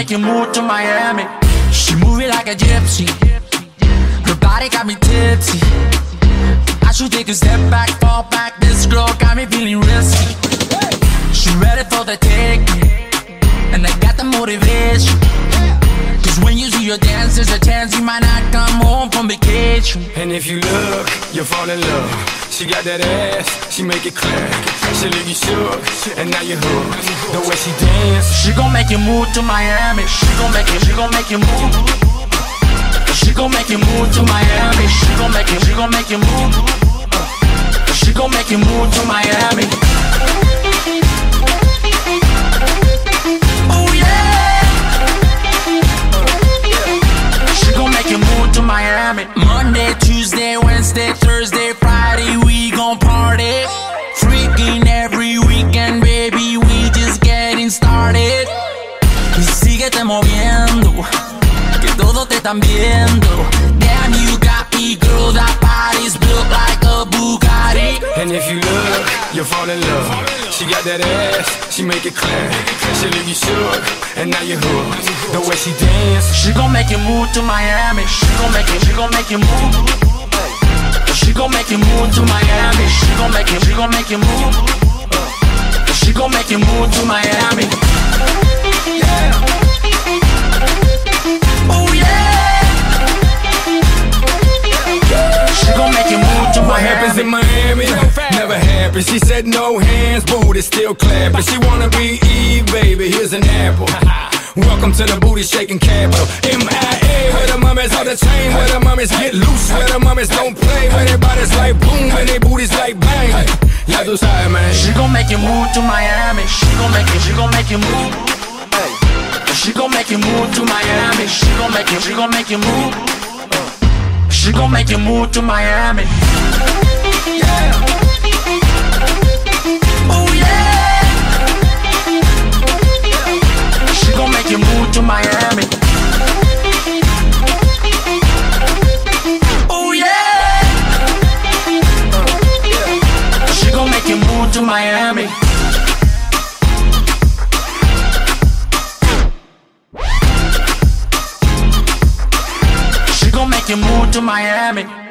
make you move to Miami. She move it like a gypsy. Her body got me tipsy. I should take a step back, fall back. This girl got me feeling risky. She ready for the taking, and I got the motivation. Cause when you see your dance, there's a chance you might not come home from vacation. And if you look, you'll fall in love. She got that ass, she make it clap. She leave you shook, and now you're hooked. The way she dance, she gon' make you move to Miami. She gon' make you move. She gon' make you move to Miami. She gon' make you move. She gon' make you move to Miami. Oh yeah. She gon' make you move to Miami. Monday, Tuesday, Wednesday, Thursday, Friday, we gon' party. Freaking every weekend, baby, we just getting started. Y síguete moviendo, que todos te están viendo. Damn, you got me, girl, that body's built like a Bugatti. and if you look, you'll fall in love. She got that ass, she make it clap. She leave you shook, and now you're hooked. The way she dance, she gon' make you move to Miami. She gon' make you move. She gon' make you move to Miami. She gon' make you move. She gon' make you move to Miami. Yeah. Oh yeah. She gon' make you move to what Miami. happens in Miami never happens. She said no hands, booty still clapping. She wanna be Eve, baby, here's an apple. Welcome to the booty shaking capital. MIA, where the mummies on the chain, where the mummies get loose, where the mummies don't play, where their bodies like boom, and their booties like bang. Ya tú sabes, man. She gon' make you move to Miami. She gon' make you move. She gon' make you move to Miami. She gon' make you move. She gon' make you move to Miami. Yeah. Oh yeah. She gon' make you move to Miami. Oh yeah. She gon' make you move to Miami. She gon' make you move to Miami.